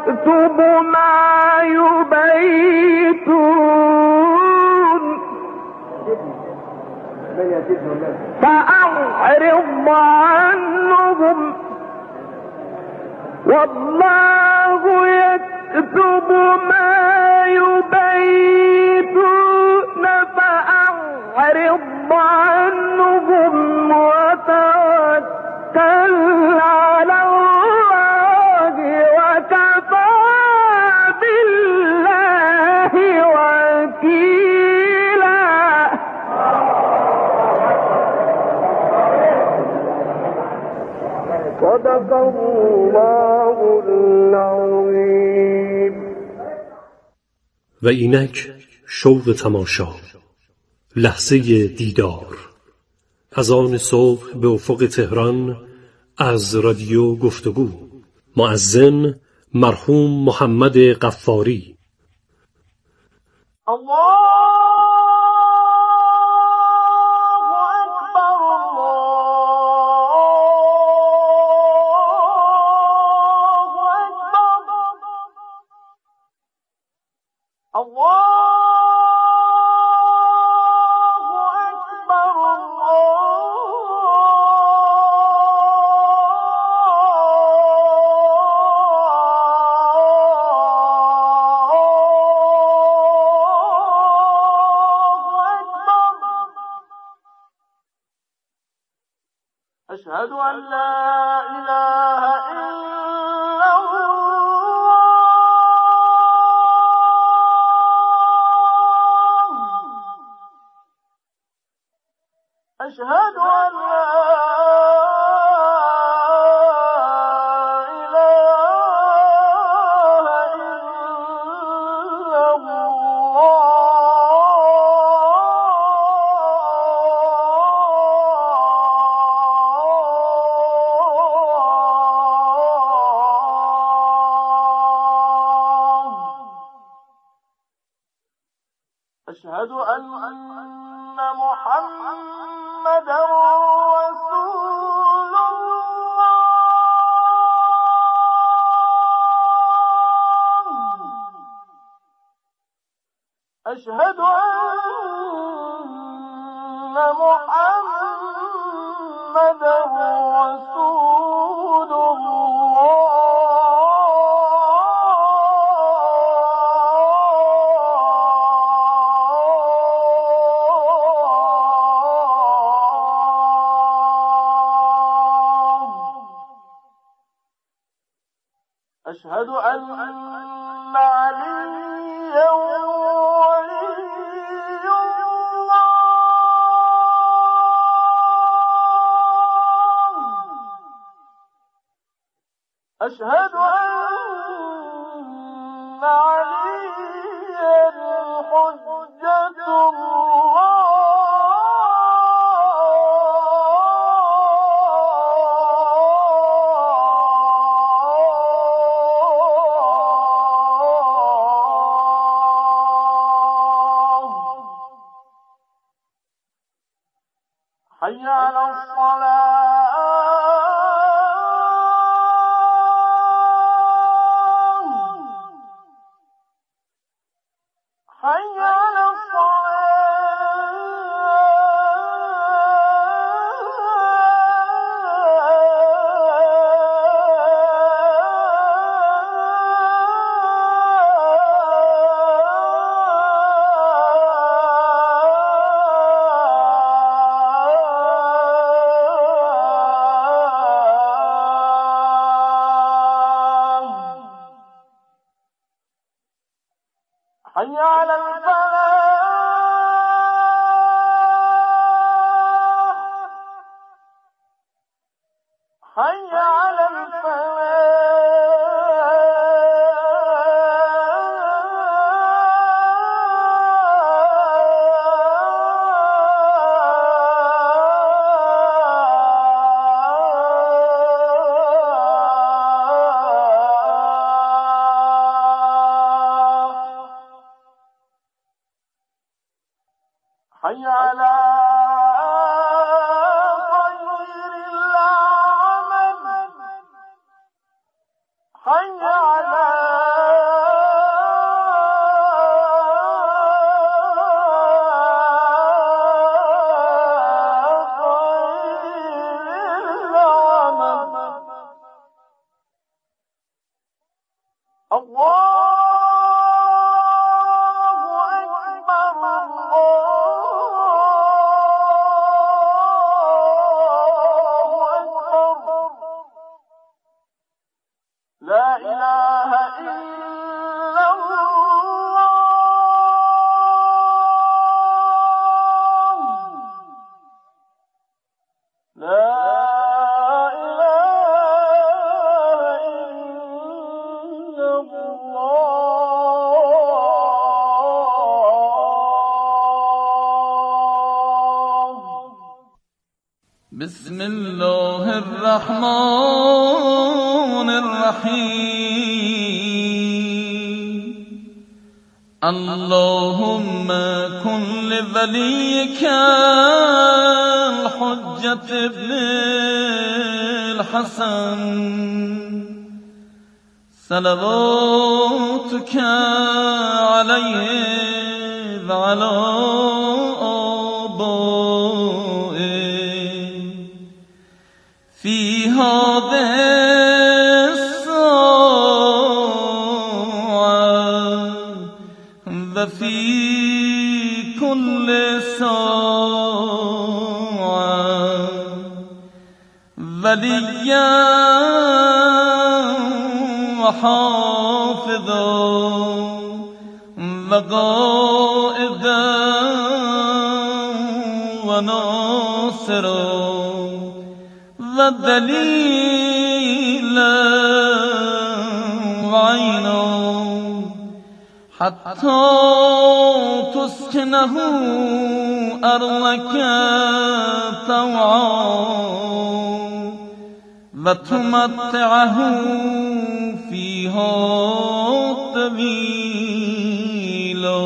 يكتب ما يبيتون فأعرض عنهم والله يكتب ما يبيتون فأعرض عنهم وتوكل على الله وكفى بالله وكيلا. صدق الله العظیم. و اینک شوق تماشا، لحظه دیدار، از آن صبح به افق تهران از رادیو گفتگو. مؤذن مرحوم محمد غفاری. أشهد أن لا إله إلا الله أشهد أن لا أشهد أن محمدًا رسول الله أشهد أن محمدًا رسول الله. أشهد أن عليا ولي الله أشهد أن عليا حجة الله حي على الصلاة حي على حي على الفلاح حي على حي على خير العمل حي على بسم الله الرحمن الرحیم. اللهم كن لوليك الحجة ابن الحسن صلواتك عليه وعلى في هذه الساعة وفي كل ساعة وليا وحافظا وقائدا وناصرا ودليلا وعينا حتى تسكنه أرضك طوعا وتمتعه فيها طويلا.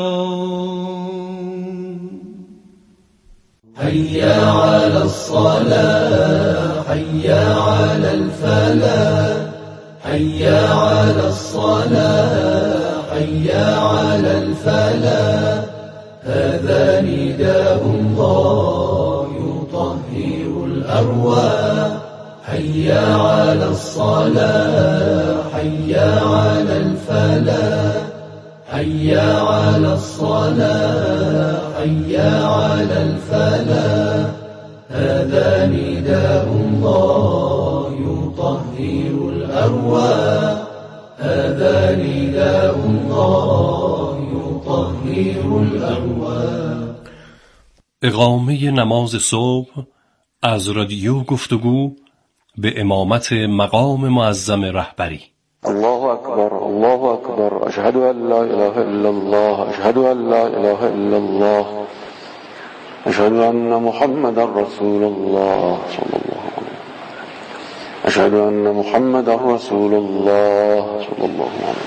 هيا على الصلاة هيا على الفلاح هيا على الصلاة هيا على الفلاح. هذا نداء الله يطهر الأرواح. هيا على الصلاة هيا على الفلاح هيا على الصلاة هيا على الفلاح. هذا نداء الله يطهر الأرواح. هذا نداء الله يطهر الأرواح. اقامه نماز صبح از رادیو گفتگو به امامت مقام معظم رهبری. الله أكبر الله أكبر. أشهد أن لا إله إلا الله أشهد أن لا إله إلا الله أشهد أن محمد رسول الله صلى الله عليه وسلم. أشهد أن محمد رسول الله صلى الله عليه وسلم.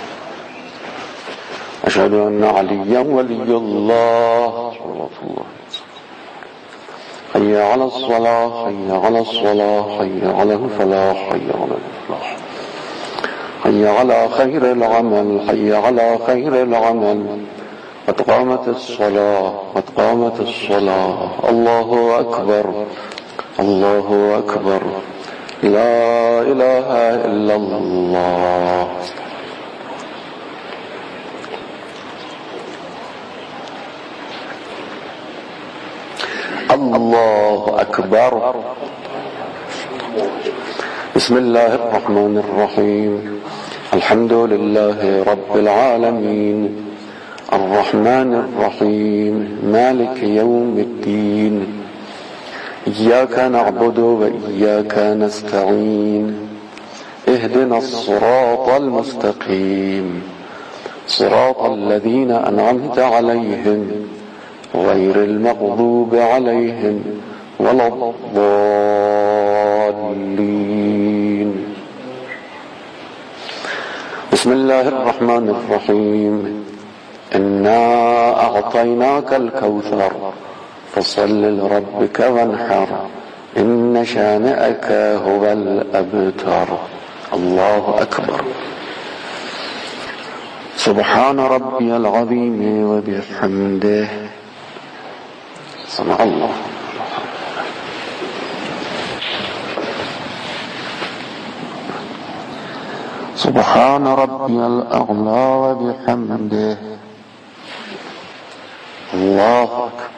أشهد أن عليا ولي الله صلى الله عليه وسلم. حي على الصلاة حي على الصلاة حي على الفلاح حي على الفلاح. حي على خير العمل حي على خير العمل. قد قامت الصلاة قد قامت الصلاة. الله أكبر الله أكبر. لا إله إلا الله. الله أكبر. بسم الله الرحمن الرحيم. الحمد لله رب العالمين الرحمن الرحيم مالك يوم الدين. إياك نعبد وإياك نستعين. اهدنا الصراط المستقيم صراط الذين أنعمت عليهم غير المغضوب عليهم ولا الضالين. بسم الله الرحمن الرحيم. إنا أعطيناك الكوثر فصل لربك وانحر إن شانئك هو الأبتر. الله أكبر. سبحان ربي العظيم وبحمده. سمع الله. سبحان ربي الأعلى وبحمده الله أكبر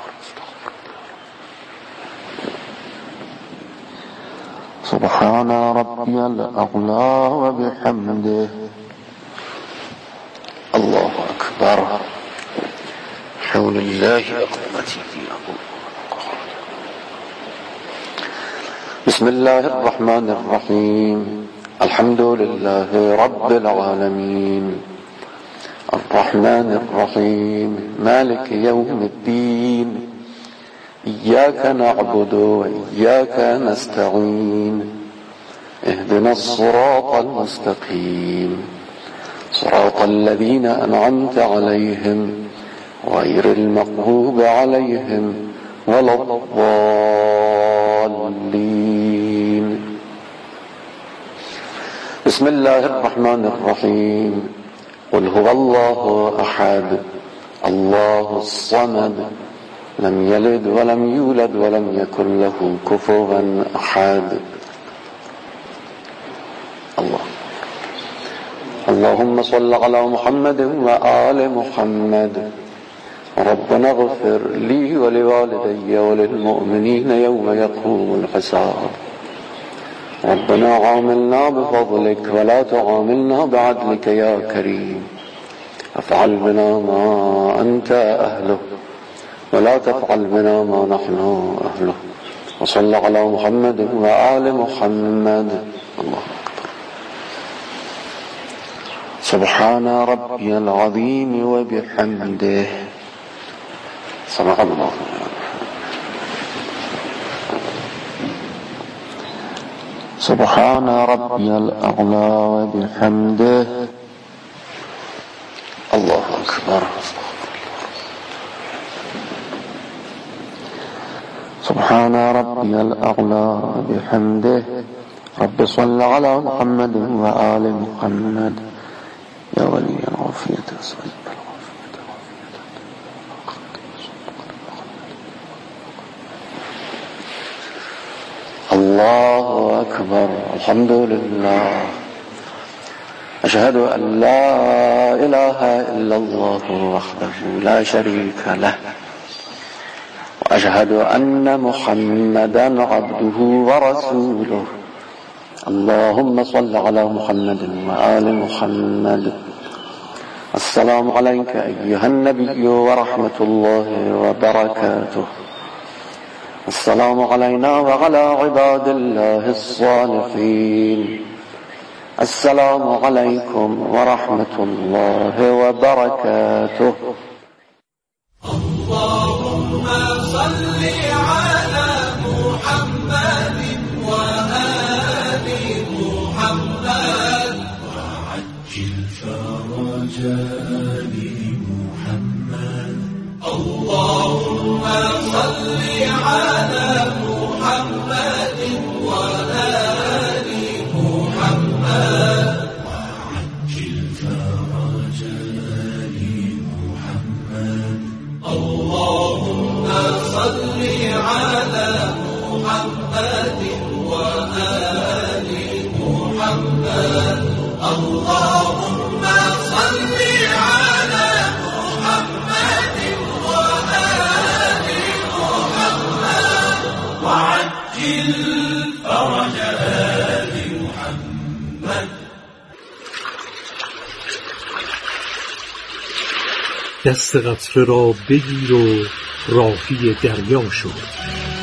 سبحان ربي الأعلى وبحمده الله أكبر حول الله أقوتي بسم الله الرحمن الرحيم الحمد لله رب العالمين الرحمن الرحيم مالك يوم الدين إياك نعبد وإياك نستعين اهدنا الصراط المستقيم صراط الذين أنعمت عليهم غير المغضوب عليهم ولا الضالين بسم الله الرحمن الرحيم قل هو الله أحد الله الصمد لم يلد ولم يولد ولم يكن له كفوا أحد اللهم صل على محمد وآل محمد ربنا اغفر لي ولوالدي وللمؤمنين يوم يقوم الحساب ربنا عاملنا بفضلك ولا تعاملنا بعدلك يا كريم افعل بنا ما أنت أهله ولا تفعل بنا ما نحن أهله وصل على محمد وآل محمد الله أكبر سبحان ربي العظيم وبحمده صدق الله سبحان ربي الأعلى وبحمده الله أكبر سبحان ربي الأعلى وبحمده رب صل على محمد وآل محمد يا ولي العافية الله أكبر الحمد لله أشهد أن لا إله إلا الله وحده لا شريك له وأشهد أن محمدا عبده ورسوله اللهم صل على محمد وآل محمد السلام عليك أيها النبي ورحمة الله وبركاته السلام علينا وعلى عباد الله الصالحين السلام عليكم ورحمة الله وبركاته اللهم صل على محمد وآل محمد وعجل فرج آل محمد اللهم صل على محمد وآل محمد وعجل فرج آل محمد اللهم صل على محمد وآل محمد اللهم صل على محمد وآل محمد وعجل فرج آل محمد. دست قطره را بگیر و راهی دریا شد.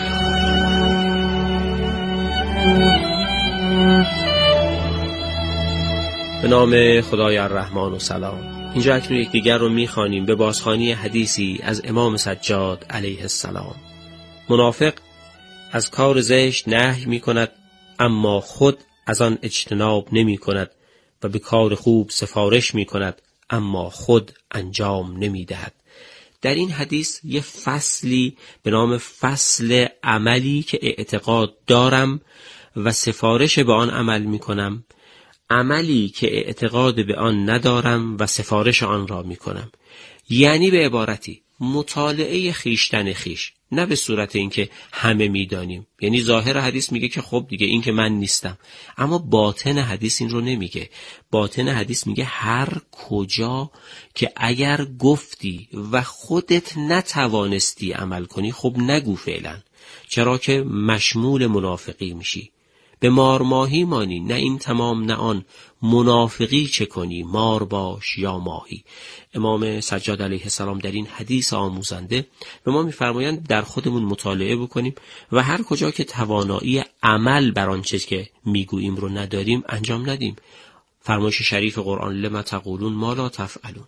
به نام خدای الرحمن و سلام. اینجا اکنون یکدیگر رو میخوانیم به بازخوانی حدیثی از امام سجاد علیه السلام. منافق از کار زشت نهی میکند اما خود از آن اجتناب نمی کند و به کار خوب سفارش می کند اما خود انجام نمی دهد. در این حدیث یه فصلی به نام فصل عملی که اعتقاد دارم و سفارش به آن عمل می کنم، عملی که اعتقاد به آن ندارم و سفارش آن را می کنم. یعنی به عبارتی مطالعه خیشتن خیش، نه به صورت اینکه همه میدانیم. یعنی ظاهر حدیث میگه که خب دیگه این که من نیستم، اما باطن حدیث این رو نمیگه. باطن حدیث میگه هر کجا که اگر گفتی و خودت نتوانستی عمل کنی، خب نگو فعلا، چرا که مشمول منافقی میشی. به مار ماهی مانی، نه این تمام نه آن، منافقی چه کنی مار باش یا ماهی. امام سجاد علیه السلام در این حدیث آموزنده به ما میفرمایند در خودمون مطالعه بکنیم و هر کجا که توانایی عمل بر آنچه که میگوییم رو نداریم انجام ندیم. فرمایش شریف قرآن لما تقولون ما لا تفعلون.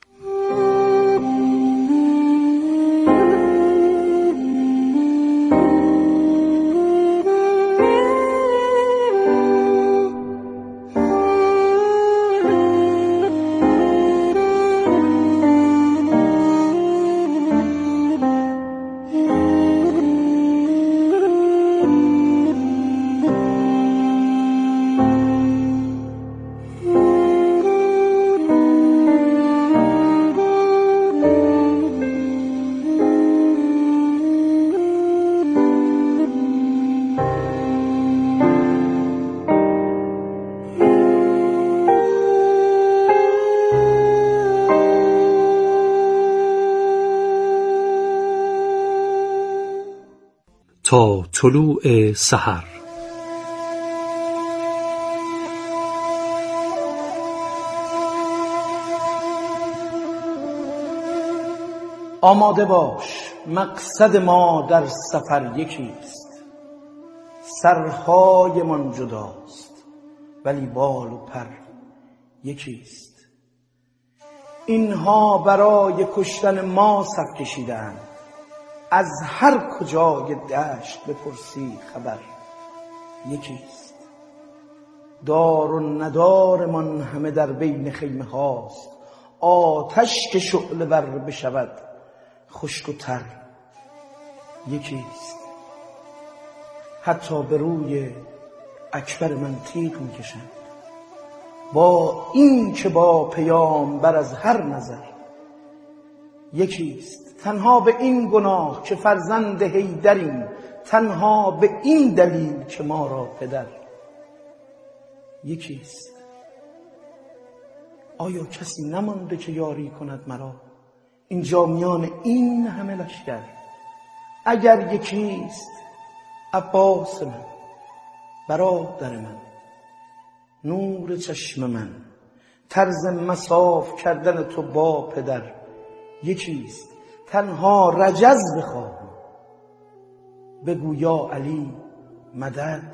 تا طلوع سحر. آماده باش، مقصد ما در سفر یکیست. سرهایمان جداست ولی بال و پر یکیست. اینها برای کشتن ما صف کشیدند، از هر کجای دشت بپرسی خبر یکیست. دار و ندارمان همه در بین خیمه هاست، آتش که شعله ور بشود خشک و تر یکیست. حتی به روی اکبر من تیغ میکشند، با این که با پیامبر از هر نظر یکیست. تنها به این گناه که فرزند حیدریم، تنها به این دلیل که ما را پدر یکیست. آیا کسی نمانده که یاری کند مرا اینجا میان این همه لشکر؟ اگر یکیست عباس من، برادر من، نور چشم من، طرز مصاف کردن تو با پدر یکیست. تنها رجز بخواه بگو یا علی مدد،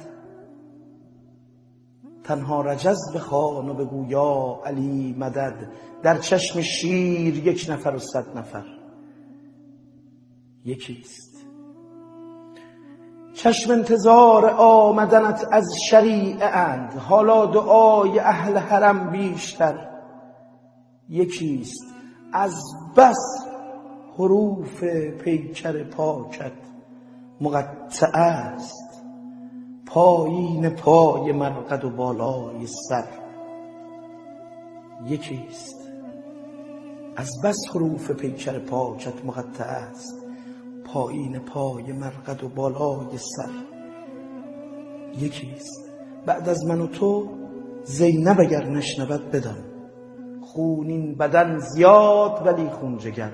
تنها رجز بخوان و بگو یا علی مدد. در چشم شیر 1 نفر و 100 نفر یکیست. چشم انتظار آمدنت از شریعه اند، حالا دعای اهل حرم بیشتر یکیست. از بس حروف پیکر پاکت مقطع است، پایین پای مرقد و بالای سر یکیست. از بس حروف پیکر پاکت مقطع است، پایین پای مرقد و بالای سر یکیست. بعد از من و تو زینب اگر نشنود بدان، خونین بدن زیاد ولی خون جگر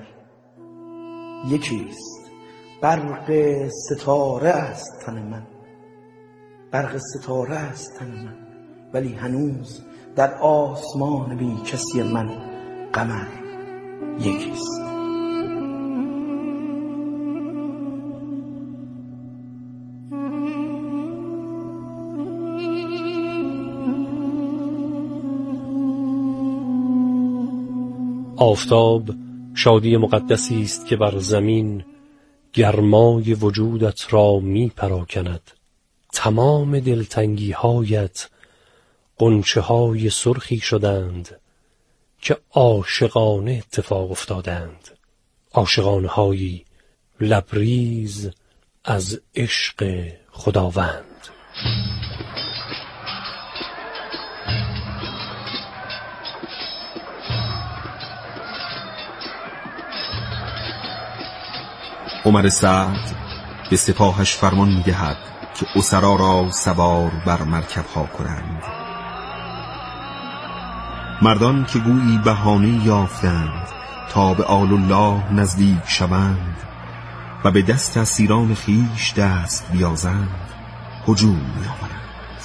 یکیست. برق ستاره است تن من، برق ستاره است تن من، ولی هنوز در آسمان بی کسی من قمر یکیست. آفتاب شادی مقدسی است که بر زمین گرمای وجودت را می پراکند. تمام دلتنگی هایت غنچه های سرخی شدند که عاشقانه اتفاق افتادند، عاشقانه هایی لبریز از عشق خداوند. عمر سعد به سپاهش فرمان می‌دهد که اسرا را سوار بر مرکب‌ها کنند. مردان که گویی بهانه یافتند تا به آل الله نزدیک شوند و به دست اسیران خیش دست بیازند هجوم می‌آورند.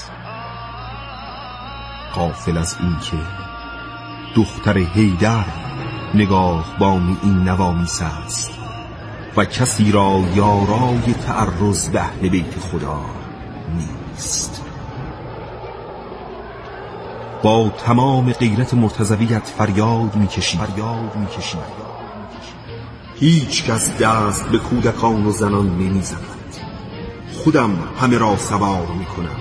غافل از این که دختر حیدر نگاهبان این نوامیس است و کسی را یارای تعرض به اهل بیت خدا نیست. با تمام غیرت مرتضویت فریاد میکشی. هیچ کس دست به کودکان و زنان نمیزند. خودم همه را سوار میکنم.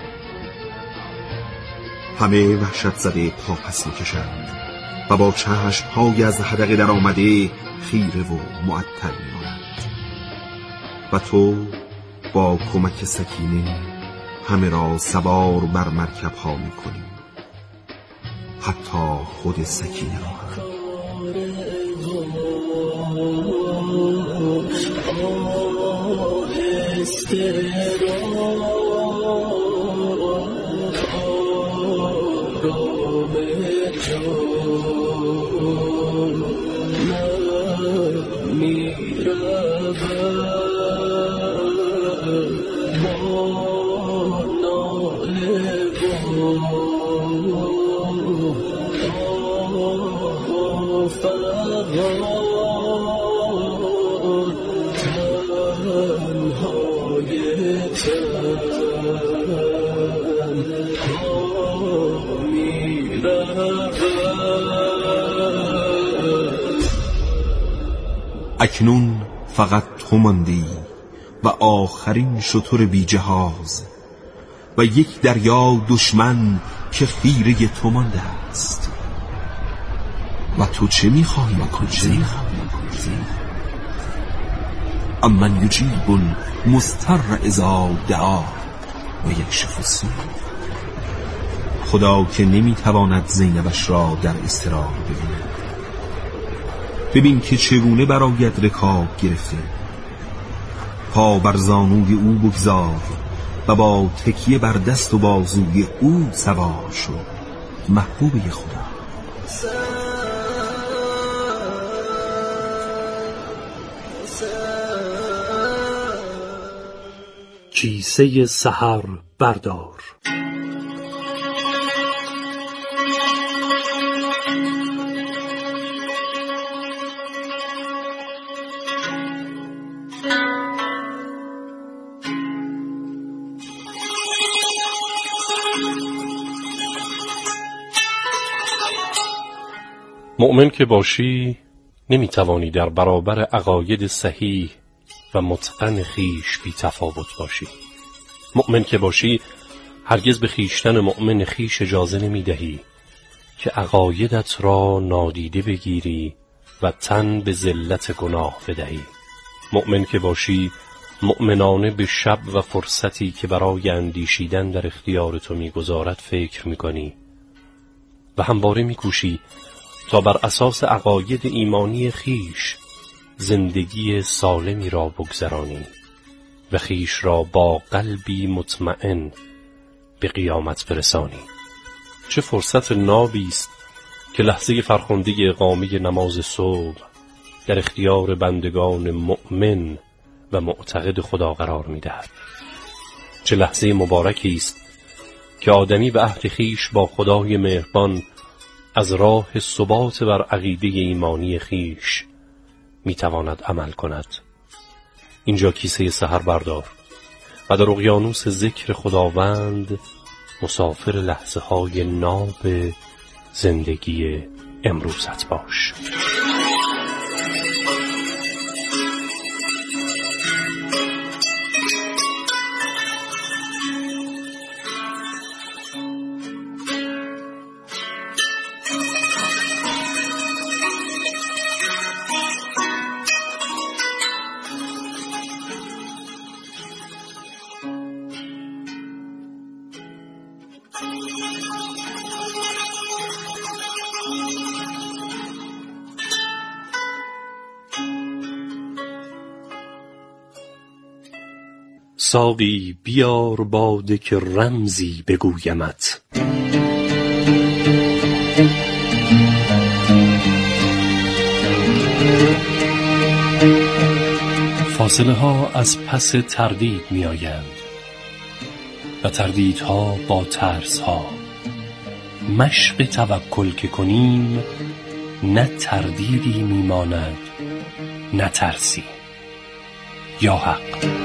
همه وحشت زده پا پس میکشند و با چشم‌های از حدقه در آمده خیره و معطل می‌مانند و تو با کمک سکینه همه را سوار بر مرکب‌ها می‌کنی، حتی خود سکینه را هم. اکنون فقط تو ماندی و آخرین شتر بی جهاز و یک دریا دشمن که خیره تو مانده است. و تو چه میخواهی بکنی؟ امن یجیب المضطر اذا دعا و یکشف السوء. خدا که نمیتواند زینبش را در اضطرار ببیند. ببین که چگونه برایت رکاب گرفته. پا بر زانوی او بگذار و با تکیه بر دست و بازوی او سوار شو. محبوبه خدا. کیسه سحر بردار. مؤمن که باشی نمیتوانی در برابر عقاید صحیح و متقن خیش بی تفاوت باشی. مؤمن که باشی هرگز به خیشتن مؤمن خیش اجازه نمیدهی که عقایدت را نادیده بگیری و تن به ذلت گناه بدهی. مؤمن که باشی مؤمنانه به شب و فرصتی که برای اندیشیدن در اختیار تو میگذارد فکر میکنی و همواره میکوشی تا بر اساس عقاید ایمانی خیش زندگی سالمی را بگذرانی و خیش را با قلبی مطمئن به قیامت برسانی. چه فرصت نابی است که لحظه فرخنده اقامه نماز صبح در اختیار بندگان مؤمن و معتقد خدا قرار می‌دهد. چه لحظه مبارکی است که آدمی به عهد خیش با خدای مهربان از راه ثبات بر عقیده ایمانی خیش میتواند عمل کند. اینجا کیسه سحر بردار و در اقیانوس ذکر خداوند مسافر لحظه های ناب زندگی امروزت باش. ساقی بیار باده که رمزی بگویمت. فاصله ها از پس تردید می آیند و تردیدها با ترس ها. مشق توکل که کنیم نه تردیدی می ماند نه ترسی. یا حق.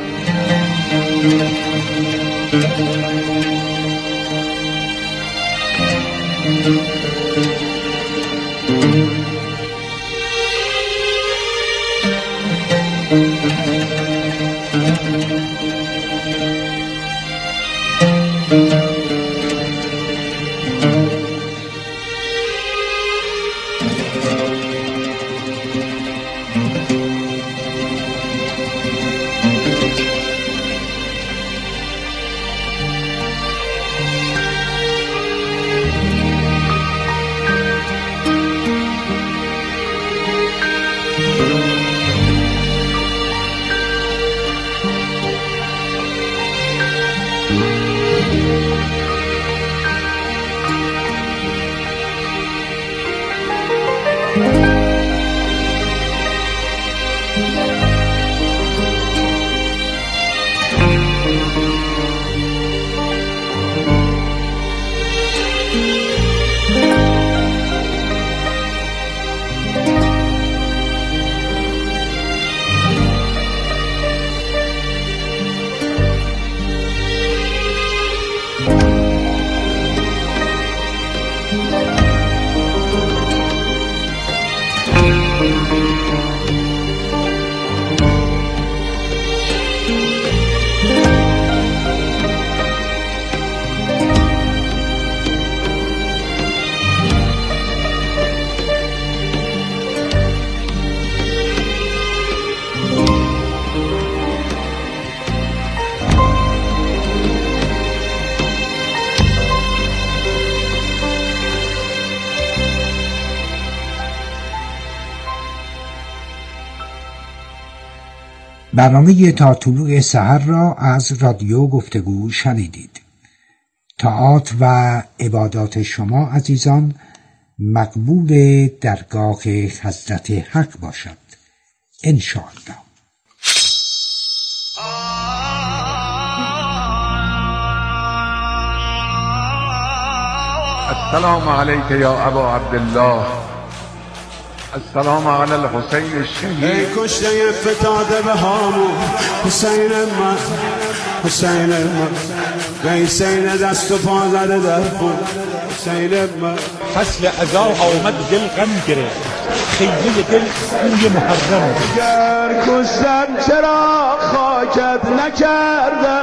برنامه تا طلوع سحر را از رادیو گفتگو شنیدید. طاعات و عبادات شما عزیزان مقبول درگاه حضرت حق باشد انشاءالله. السلام علیک یا ابا عبدالله، السلام علی الحسین الشهید. ای کشته فتاده به هامون حسین من، حسین من، حسین دست و پا زده در خون حسین من. فصل عزا آمد دل غم گرفت، خیمه دل کوی محرم. گر کشتن چرا خاکت نکرده.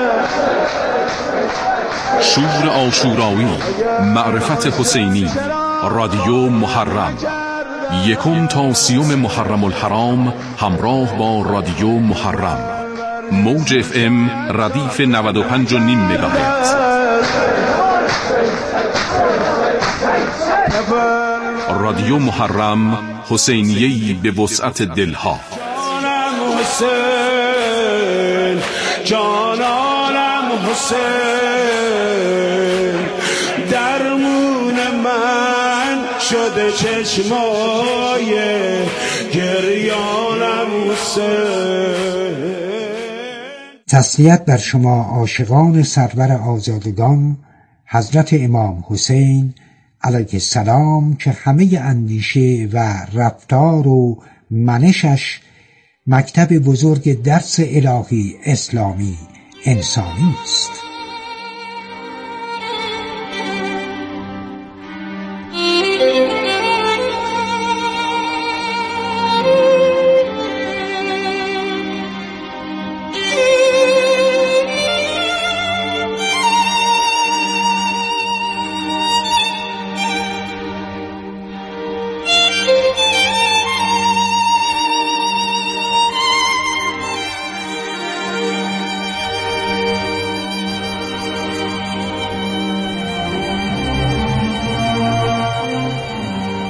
شور عاشورایی، معرفت حسینی، رادیو محرم، 1 تا 30 محرم الحرام همراه با رادیو محرم. موج FM ردیف 95.5 مگاهرتز. رادیو محرم، حسینیه‌ای به وسعت دلها. جانم حسین، جانم حسین، درمون من شده چشمای گریانم حسین. تسلیت بر شما عاشقان سرور آزادگان حضرت امام حسین علیه السلام که همه اندیشه و رفتار و منشش مکتب بزرگ درس الهی اسلامی انسانی است.